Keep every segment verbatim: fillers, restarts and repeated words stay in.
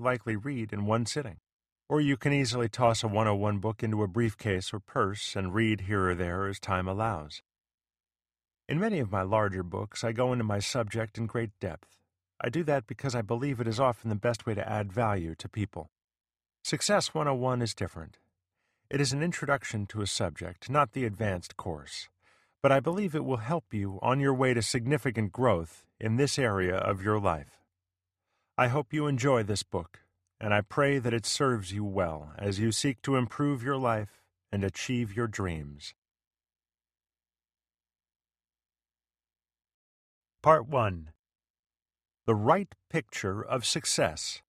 likely read in one sitting. Or you can easily toss a one oh one book into a briefcase or purse and read here or there as time allows. In many of my larger books, I go into my subject in great depth. I do that because I believe it is often the best way to add value to people. Success one oh one is different. It is an introduction to a subject, not the advanced course, but I believe it will help you on your way to significant growth in this area of your life. I hope you enjoy this book, and I pray that it serves you well as you seek to improve your life and achieve your dreams. Part one. The Right Picture of Success.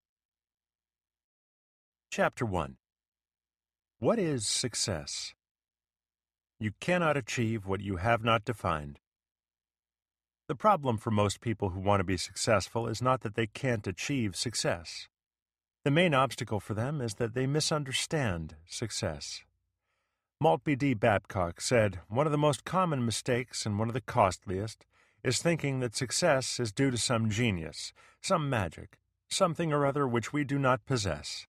Chapter one. What is success? You cannot achieve what you have not defined. The problem for most people who want to be successful is not that they can't achieve success. The main obstacle for them is that they misunderstand success. Maltby D. Babcock said, "One of the most common mistakes and one of the costliest is thinking that success is due to some genius, some magic, something or other which we do not possess."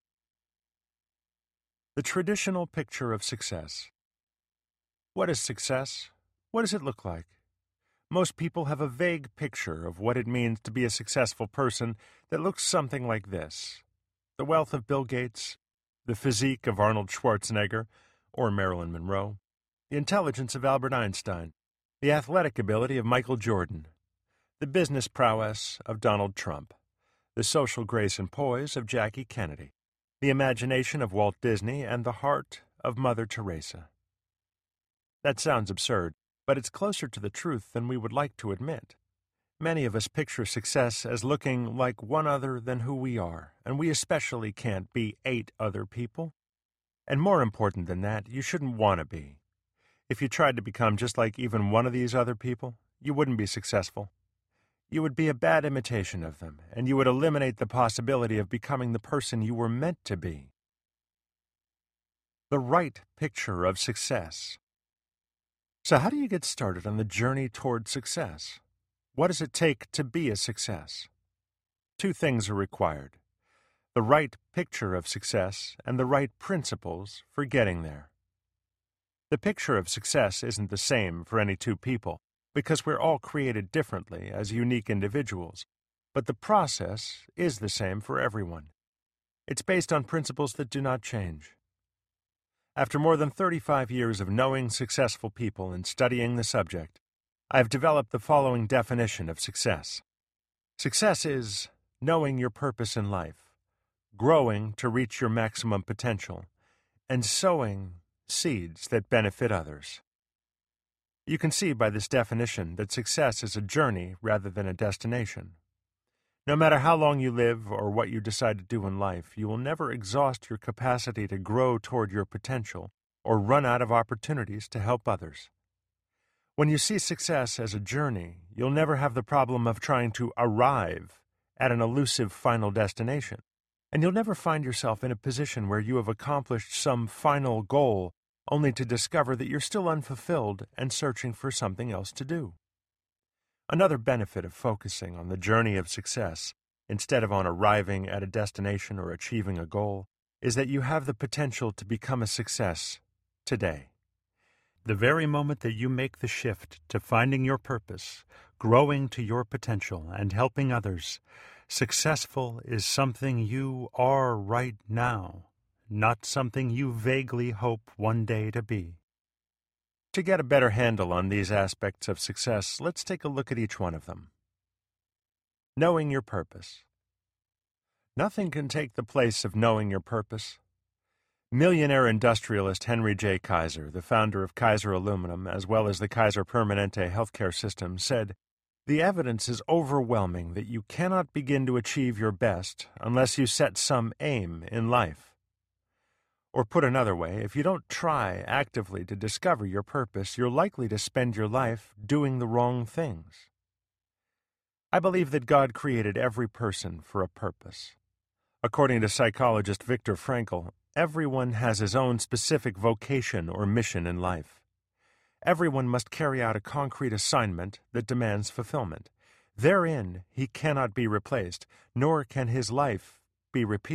The traditional picture of success. What is success? What does it look like? Most people have a vague picture of what it means to be a successful person that looks something like this: the wealth of Bill Gates, the physique of Arnold Schwarzenegger or Marilyn Monroe, the intelligence of Albert Einstein, the athletic ability of Michael Jordan, the business prowess of Donald Trump, the social grace and poise of Jackie Kennedy, the imagination of Walt Disney, and the heart of Mother Teresa. That sounds absurd, but it's closer to the truth than we would like to admit. Many of us picture success as looking like one other than who we are, and we especially can't be eight other people. And more important than that, you shouldn't want to be. If you tried to become just like even one of these other people, you wouldn't be successful. You would be a bad imitation of them, and you would eliminate the possibility of becoming the person you were meant to be. The right picture of success. So how do you get started on the journey toward success? What does it take to be a success? Two things are required: the right picture of success and the right principles for getting there. The picture of success isn't the same for any two people, because we're all created differently as unique individuals, but the process is the same for everyone. It's based on principles that do not change. After more than thirty-five years of knowing successful people and studying the subject, I have developed the following definition of success. Success is knowing your purpose in life, growing to reach your maximum potential, and sowing seeds that benefit others. You can see by this definition that success is a journey rather than a destination. No matter how long you live or what you decide to do in life, you will never exhaust your capacity to grow toward your potential or run out of opportunities to help others. When you see success as a journey, you'll never have the problem of trying to arrive at an elusive final destination, and you'll never find yourself in a position where you have accomplished some final goal only to discover that you're still unfulfilled and searching for something else to do. Another benefit of focusing on the journey of success, instead of on arriving at a destination or achieving a goal, is that you have the potential to become a success today. The very moment that you make the shift to finding your purpose, growing to your potential, and helping others, successful is something you are right now, not something you vaguely hope one day to be. To get a better handle on these aspects of success, let's take a look at each one of them. Knowing your purpose. Nothing can take the place of knowing your purpose. Millionaire industrialist Henry J. Kaiser, the founder of Kaiser Aluminum as well as the Kaiser Permanente healthcare system, said, "The evidence is overwhelming that you cannot begin to achieve your best unless you set some aim in life." Or put another way, if you don't try actively to discover your purpose, you're likely to spend your life doing the wrong things. I believe that God created every person for a purpose. According to psychologist Viktor Frankl, everyone has his own specific vocation or mission in life. Everyone must carry out a concrete assignment that demands fulfillment. Therein, he cannot be replaced, nor can his life be repeated.